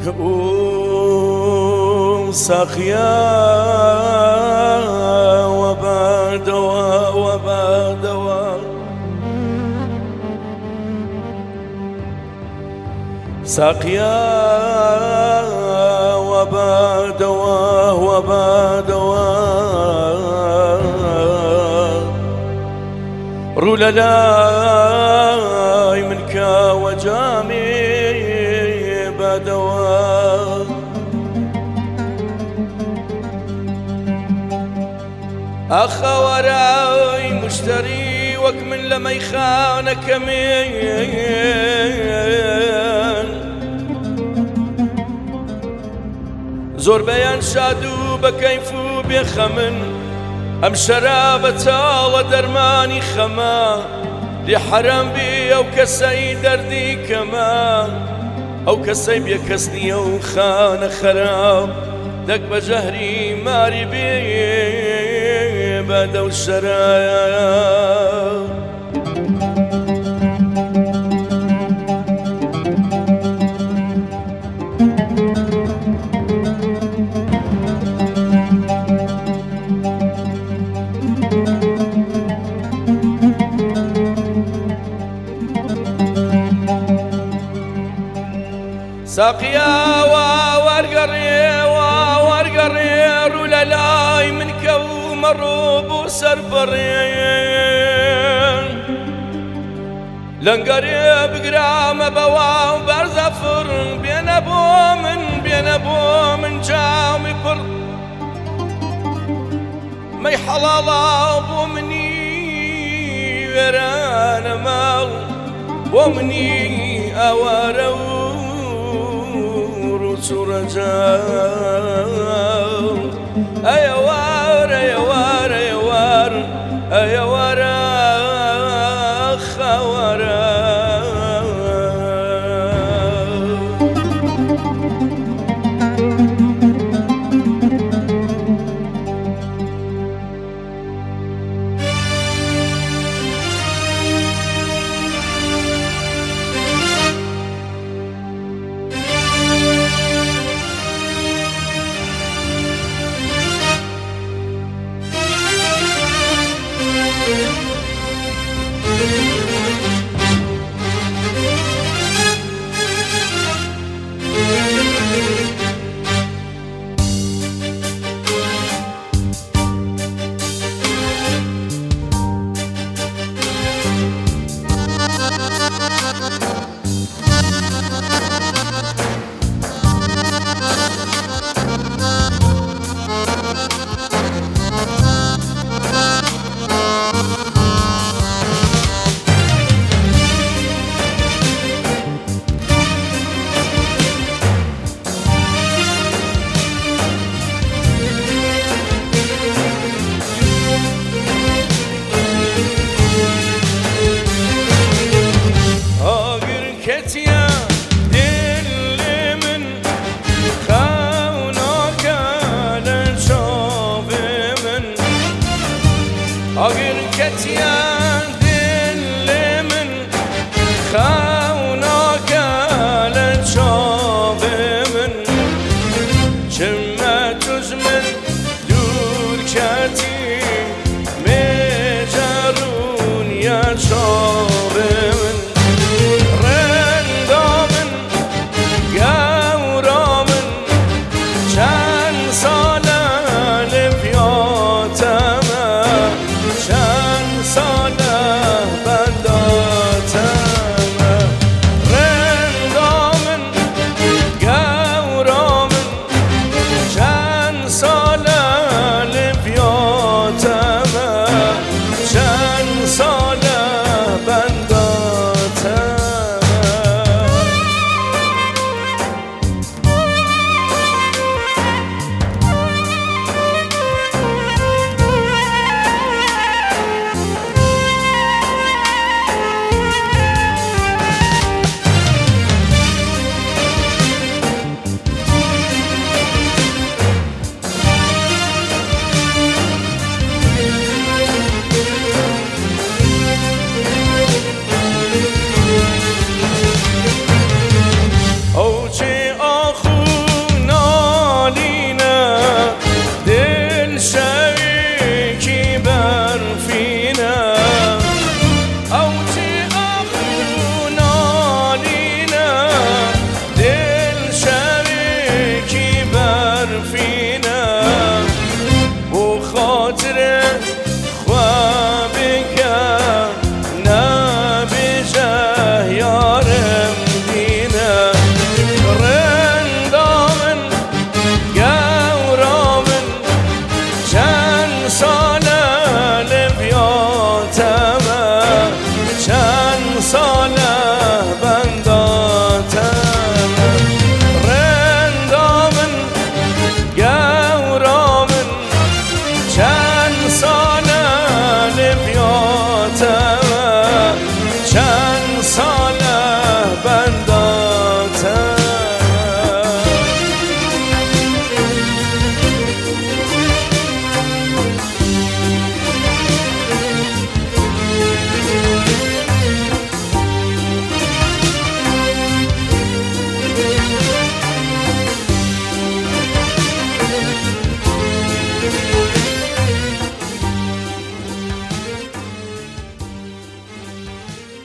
ساقيا وبادوا ساقيا وبادوا روللاي منك وجامي بدوا أخا وراي مشتري وكمن لما يخانك مين زور بيان شادو بكيفو بيخمن أم شرابة الله درماني خما لحرام بي أو كسي دردي كما أو كسي بيكسني أو خان خراب دك بجهري ماري بي بدو الشرايا ساقيا وارقري روللاي منك ومروب وسربرين لنقري بقرام بوا وبرزفر بين ابو من جامي بر ما يحلالا ابو مني ورانا مال ومني اوارو رجال أيوار